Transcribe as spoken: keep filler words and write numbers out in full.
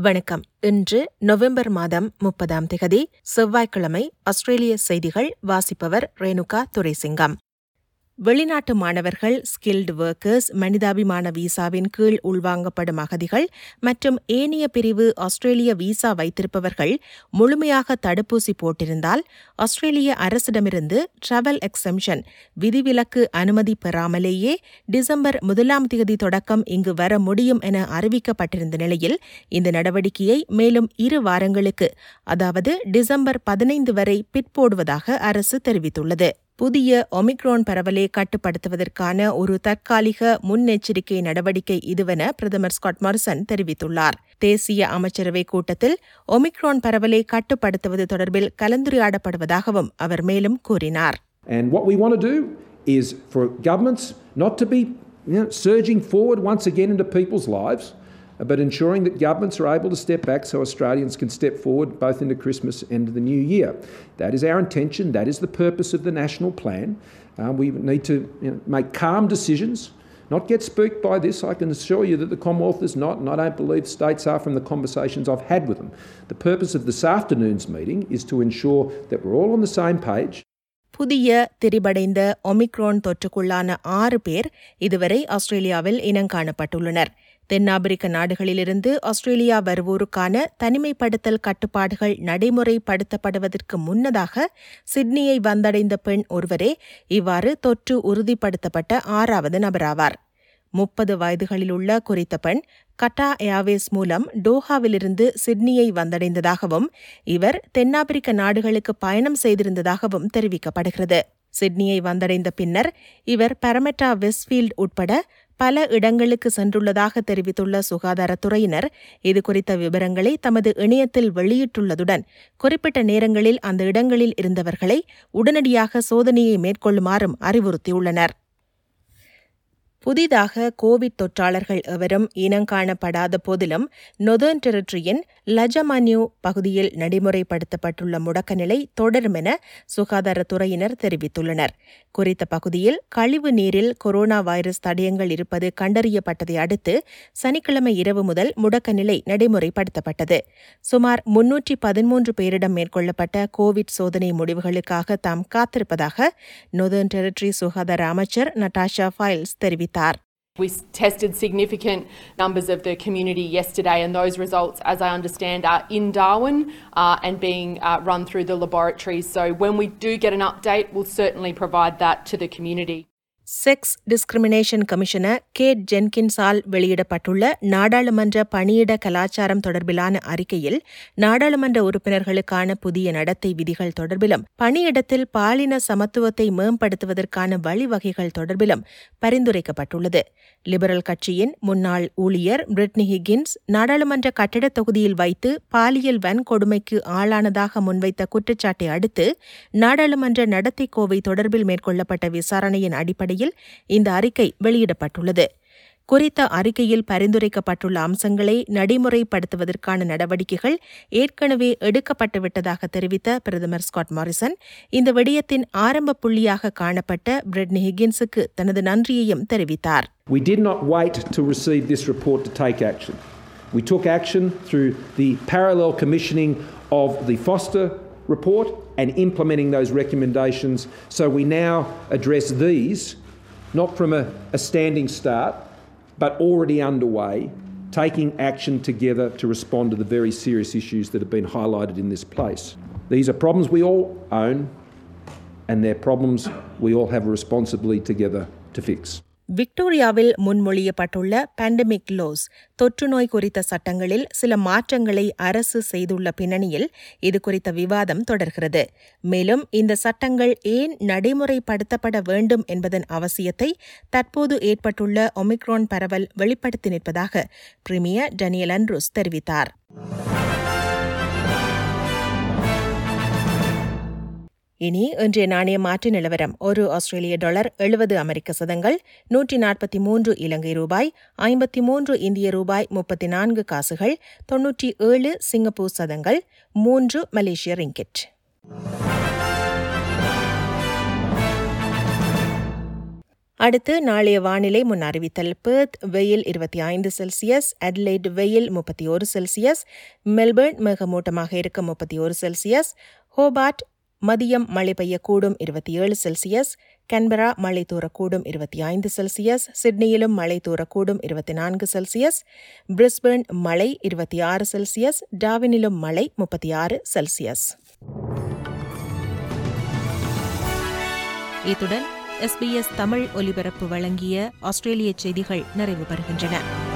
வணக்கம். இன்று நவம்பர் மாதம் முப்பதாம் திகதி செவ்வாய்க்கிழமை. ஆஸ்திரேலிய செய்திகள் வாசிப்பவர் ரேணுகா துரைசிங்கம். வெளிநாட்டு மாணவர்கள், ஸ்கில்டு ஒர்க்கர்ஸ், மனிதாபிமான விசாவின் கீழ் உள்வாங்கப்படும் அகதிகள் மற்றும் ஏனைய பிரிவு ஆஸ்திரேலிய விசா வைத்திருப்பவர்கள் முழுமையாக தடுப்பூசி போட்டிருந்தால் ஆஸ்திரேலிய அரசிடமிருந்து டிராவல் எக்ஸம்ஷன் விதிவிலக்கு அனுமதி பெறாமலேயே டிசம்பர் முதலாம் தேதி தொடக்கம் இங்கு வர முடியும் என அறிவிக்கப்பட்டிருந்த நிலையில் இந்த நடவடிக்கையை மேலும் இரு வாரங்களுக்கு, அதாவது டிசம்பர் பதினைந்து வரை பிற்போடுவதாக அரசு தெரிவித்துள்ளது. புதிய ஒமிக்ரான் பரவலை கட்டுப்படுத்துவதற்கான ஒரு தற்காலிக முன்னெச்சரிக்கை நடவடிக்கை இதுவென பிரதமர் ஸ்காட் மாரிசன் தெரிவித்துள்ளார். தேசிய அமைச்சரவை கூட்டத்தில் ஒமிக்ரான் பரவலை கட்டுப்படுத்துவது தொடர்பில் கலந்துரையாடப்படுவதாகவும் அவர் மேலும் கூறினார். And what we want to do is for governments not to be, you know, surging forward once again into people's lives, but ensuring that governments are able to step back so Australians can step forward both into Christmas and into the new year. That is our intention. That is the purpose of the national plan. Uh, we need to, you know, make calm decisions, not get spooked by this. I can assure you that the Commonwealth is not, and I don't believe states are from the conversations I've had with them. The purpose of this afternoon's meeting is to ensure that we're all on the same page. புதிய திரிபடைந்த omicron தொற்றுக்குள்ளான ஆறு பேர் இதுவரை ஆஸ்திரேலியாவில் இனங்காணப்பட்டுள்ளனர். தென்னாப்பிரிக்க நாடுகளிலிருந்து Australia வருவோருக்கான தனிமைப்படுத்தல் கட்டுப்பாடுகள் நடைமுறைப்படுத்தப்படுவதற்கு முன்னதாக சிட்னியை வந்தடைந்த பெண் ஒருவரே இவ்வாறு தொற்று உறுதிப்படுத்தப்பட்ட ஆறாவது நபராவார். முப்பது வயதுகளிலுள்ள குறித்த பெண் கட்டா ஏர்வேஸ் மூலம் டோஹாவிலிருந்து சிட்னியை வந்தடைந்ததாகவும் இவர் தென்னாப்பிரிக்க நாடுகளுக்கு பயணம் செய்திருந்ததாகவும் தெரிவிக்கப்படுகிறது. சிட்னியை வந்தடைந்த பின்னர் இவர் பரமெட்டா வெஸ்ட்ஃபீல்ட் உட்பட பல இடங்களுக்கு சென்றுள்ளதாக தெரிவித்துள்ள சுகாதாரத்துறையினர் இதுகுறித்த விவரங்களை தமது இணையத்தில் வெளியிட்டுள்ளதுடன் குறிப்பிட்ட நேரங்களில் அந்த இடங்களில் இருந்தவர்களை உடனடியாக சோதனையை மேற்கொள்ளுமாறும் அறிவுறுத்தியுள்ளனர். புதிதாக கோவிட் தொற்றாளர்கள் எவரும் இனங்காணப்படாத போதிலும் நொதர்ன் டெரிட்டரியின் லஜமன்யூ பகுதியில் நடைமுறைப்படுத்தப்பட்டுள்ள முடக்க நிலை தொடரும் என சுகாதாரத்துறையினர் தெரிவித்துள்ளனர். குறித்த பகுதியில் கழிவு நீரில் கொரோனா வைரஸ் தடயங்கள் இருப்பது கண்டறியப்பட்டதை அடுத்து சனிக்கிழமை இரவு முதல் முடக்க நிலை நடைமுறைப்படுத்தப்பட்டது. சுமார் முன்னூற்றி பதிமூன்று பேரிடம் மேற்கொள்ளப்பட்ட கோவிட் சோதனை முடிவுகளுக்காக தாம் காத்திருப்பதாக நொதர்ன் டெரிட்டரி சுகாதார அமைச்சர் நட்டாஷா ஃபைல்ஸ் தெரிவித்தார். We tested significant numbers of the community yesterday, and those results, as I understand, are in Darwin uh, and being uh, run through the laboratories. So when we do get an update, we'll certainly provide that to the community. Sex discrimination commissioner Kate ஜென்கின்ஸால் வெளியிடப்பட்டுள்ள நாடாளுமன்ற பணியிட கலாச்சாரம் தொடர்பிலான அறிக்கையில் நாடாளுமன்ற உறுப்பினர்களுக்கான புதிய நடத்தை விதிகள் தொடர்பிலும் பணியிடத்தில் பாலின சமத்துவத்தை மேம்படுத்துவதற்கான வழிவகைகள் தொடர்பிலும் பரிந்துரைக்கப்பட்டுள்ளது. லிபரல் கட்சியின் முன்னாள் ஊழியர் பிரிட்னி ஹிகின்ஸ் நாடாளுமன்ற கட்டிடத் தொகுதியில் வைத்து பாலியல் வன்கொடுமைக்கு ஆளானதாக முன்வைத்த குற்றச்சாட்டை அடுத்து நாடாளுமன்ற நடத்தை கோவை தொடர்பில் மேற்கொள்ளப்பட்ட விசாரணையின் அடிப்படையில் இந்த அறிக்கை வெளியிடப்பட்டுள்ளது. குறித்த அறிக்கையில் பரிந்துரைக்கப்பட்டுள்ள அம்சங்களை நடைமுறைப்படுத்துவதற்கான நடவடிக்கைகள் ஏற்கனவே எடுக்கப்பட்டுவிட்டதாக தெரிவித்த பிரதமர் ஸ்காட் மாரிசன் இந்த விடயத்தின் ஆரம்ப புள்ளியாக காணப்பட்ட பிரிட்னி ஹிகின்ஸுக்கு தனது நன்றியையும் தெரிவித்தார். We did not wait to receive this report to take action. We took action through the parallel commissioning of the Foster report and implementing those recommendations. So we now address these, not from a, a standing start, but already underway, taking action together to respond to the very serious issues that have been highlighted in this place. These are problems we all own, and they're problems we all have a responsibility together to fix. விக்டோரியாவில் முன்மொழியப்பட்டுள்ள pandemic laws தொற்று நோய் குறித்த சட்டங்களில் சில மாற்றங்களை அரசு செய்துள்ள பின்னணியில் இது குறித்த விவாதம் தொடர்கிறது. மேலும் இந்த சட்டங்கள் ஏன் நடைமுறைப்படுத்தப்பட வேண்டும் என்பதன் அவசியத்தை தற்போது ஏற்பட்டுள்ள ஒமிக்ரான் பரவல் வெளிப்படுத்தி நிற்பதாக பிரீமியர் டேனியல் அண்ட்ரூஸ் தெரிவித்தார். இனி இன்றைய நாணய மாற்று நிலவரம். ஒரு ஆஸ்திரேலிய டாலர் எழுபது அமெரிக்க சதங்கள், நூற்றி நாற்பத்தி மூன்று இலங்கை ரூபாய், ஐம்பத்தி மூன்று இந்திய ரூபாய் முப்பத்தி நான்கு காசுகள், தொன்னூற்றி ஏழு சிங்கப்பூர் சதங்கள், மூன்று மலேசிய ரிங்கிட். அடுத்து நாளைய வானிலை முன் அறிவித்தல். பெர்த் வெயில் இருபத்தி ஐந்து செல்சியஸ், அட்லைட் வெயில் முப்பத்தி ஒரு செல்சியஸ், மெல்பர்ன் மேகமூட்டமாக இருக்கும் முப்பத்தி ஒரு செல்சியஸ், ஹோபார்ட் மதியம் மழை பெய்யக்கூடும் இருபத்தி ஏழு செல்சியஸ், கேன்பரா மழை தூரக்கூடும் இருபத்தி ஐந்து செல்சியஸ், சிட்னியிலும் மழை தூரக்கூடும் இருபத்தி நான்கு செல்சியஸ், பிரிஸ்பேர்ன் மழை இருபத்தி ஆறு செல்சியஸ், டார்வினிலும் மழை முப்பத்தி ஆறு செல்சியஸ். இத்துடன் எஸ்பிஎஸ் தமிழ் ஒலிபரப்பு வழங்கிய ஆஸ்திரேலிய செய்திகள் நிறைவு பெறுகின்றன.